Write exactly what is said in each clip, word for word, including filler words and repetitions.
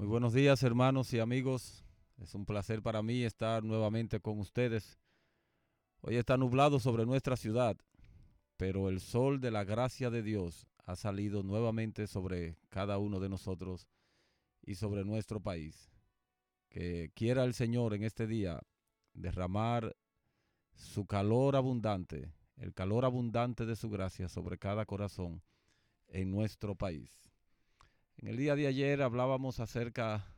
Muy buenos días, hermanos y amigos. Es un placer para mí estar nuevamente con ustedes. Hoy está nublado sobre nuestra ciudad, pero el sol de la gracia de Dios ha salido nuevamente sobre cada uno de nosotros y sobre nuestro país. Que quiera el Señor en este día derramar su calor abundante, el calor abundante de su gracia sobre cada corazón en nuestro país. En el día de ayer hablábamos acerca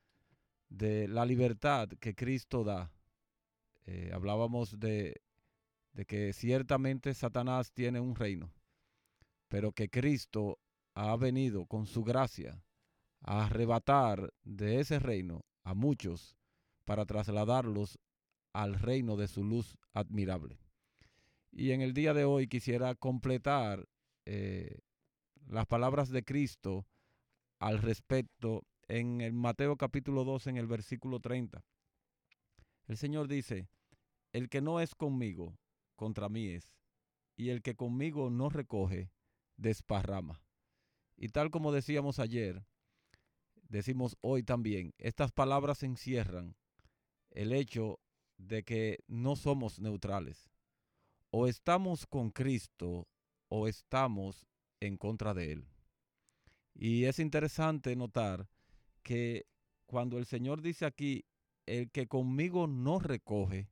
de la libertad que Cristo da. Eh, hablábamos de, de que ciertamente Satanás tiene un reino, pero que Cristo ha venido con su gracia a arrebatar de ese reino a muchos para trasladarlos al reino de su luz admirable. Y en el día de hoy quisiera completar eh, las palabras de Cristo al respecto en el Mateo capítulo dos, en el versículo treinta. El Señor dice: el que no es conmigo, contra mí es, y el que conmigo no recoge, desparrama. Y tal como decíamos ayer, decimos hoy también, estas palabras encierran el hecho de que no somos neutrales. O estamos con Cristo o estamos en contra de Él. Y es interesante notar que cuando el Señor dice aquí, el que conmigo no recoge,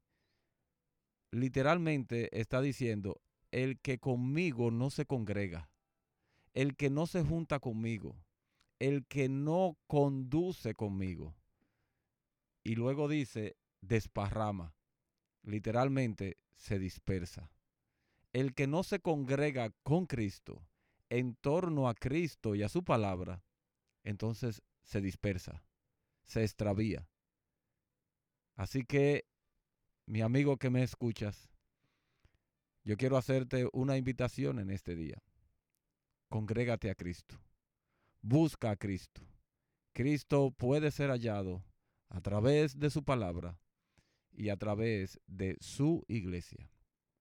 literalmente está diciendo, el que conmigo no se congrega, el que no se junta conmigo, el que no conduce conmigo. Y luego dice, desparrama, literalmente se dispersa. El que no se congrega con Cristo, en torno a Cristo y a su palabra, entonces se dispersa, se extravía. Así que, mi amigo que me escuchas, yo quiero hacerte una invitación en este día. Congrégate a Cristo. Busca a Cristo. Cristo puede ser hallado a través de su palabra y a través de su iglesia.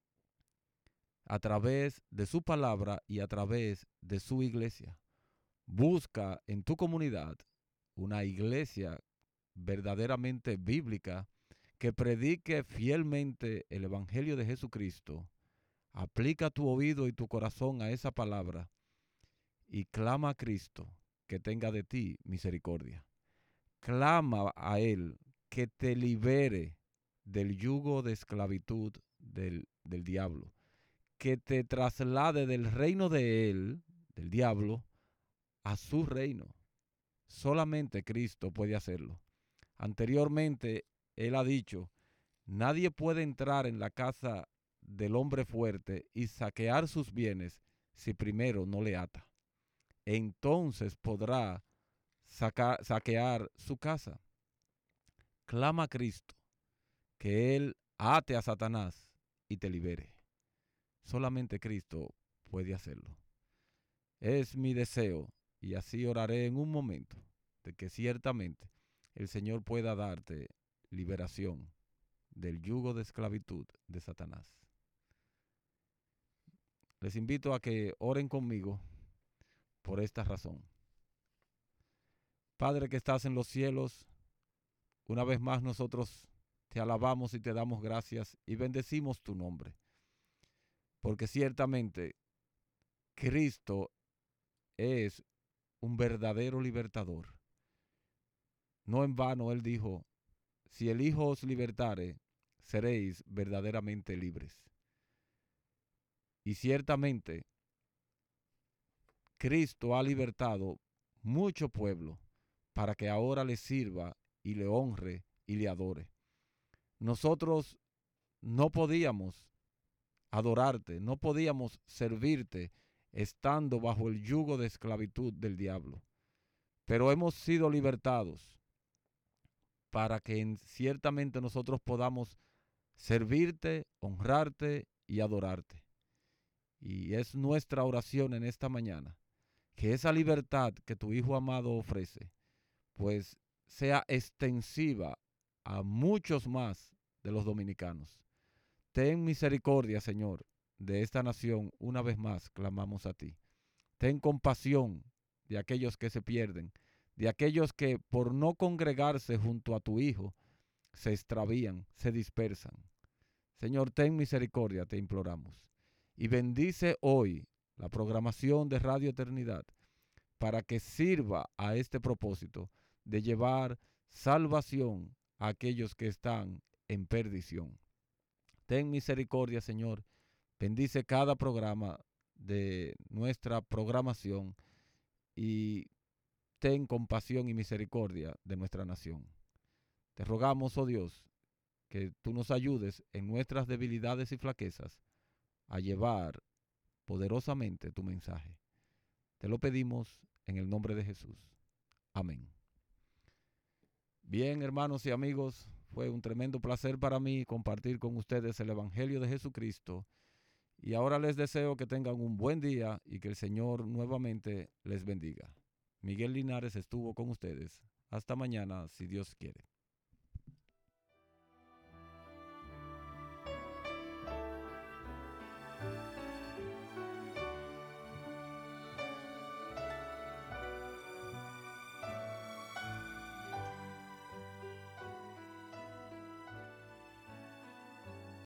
A través de su palabra y a través de su iglesia. Busca en tu comunidad una iglesia verdaderamente bíblica que predique fielmente el evangelio de Jesucristo. Aplica tu oído y tu corazón a esa palabra y clama a Cristo que tenga de ti misericordia. Clama a Él que te libere del yugo de esclavitud del, del diablo, que te traslade del reino de Él, del diablo, a su reino. Solamente Cristo puede hacerlo. Anteriormente, Él ha dicho, nadie puede entrar en la casa del hombre fuerte y saquear sus bienes si primero no le ata. Entonces podrá saca, saquear su casa. Clama a Cristo que Él ate a Satanás y te libere. Solamente Cristo puede hacerlo. Es mi deseo, y así oraré en un momento, de que ciertamente el Señor pueda darte liberación del yugo de esclavitud de Satanás. Les invito a que oren conmigo por esta razón. Padre que estás en los cielos, una vez más nosotros te alabamos y te damos gracias y bendecimos tu nombre. Porque ciertamente Cristo es un verdadero libertador. No en vano Él dijo, si el Hijo os libertare, seréis verdaderamente libres. Y ciertamente Cristo ha libertado mucho pueblo para que ahora le sirva y le honre y le adore. Nosotros no podíamos adorarte, no podíamos servirte estando bajo el yugo de esclavitud del diablo, pero hemos sido libertados para que en, ciertamente nosotros podamos servirte, honrarte y adorarte. Y es nuestra oración en esta mañana que esa libertad que tu Hijo amado ofrece, pues sea extensiva a muchos más de los dominicanos. Ten misericordia, Señor, de esta nación. Una vez más clamamos a ti. Ten compasión de aquellos que se pierden, de aquellos que por no congregarse junto a tu Hijo se extravían, se dispersan. Señor, ten misericordia, te imploramos. Y bendice hoy la programación de Radio Eternidad para que sirva a este propósito de llevar salvación a aquellos que están en perdición. Ten misericordia, Señor. Bendice cada programa de nuestra programación y ten compasión y misericordia de nuestra nación. Te rogamos, oh Dios, que tú nos ayudes en nuestras debilidades y flaquezas a llevar poderosamente tu mensaje. Te lo pedimos en el nombre de Jesús. Amén. Bien, hermanos y amigos, fue un tremendo placer para mí compartir con ustedes el Evangelio de Jesucristo. Y ahora les deseo que tengan un buen día y que el Señor nuevamente les bendiga. Miguel Linares estuvo con ustedes. Hasta mañana, si Dios quiere.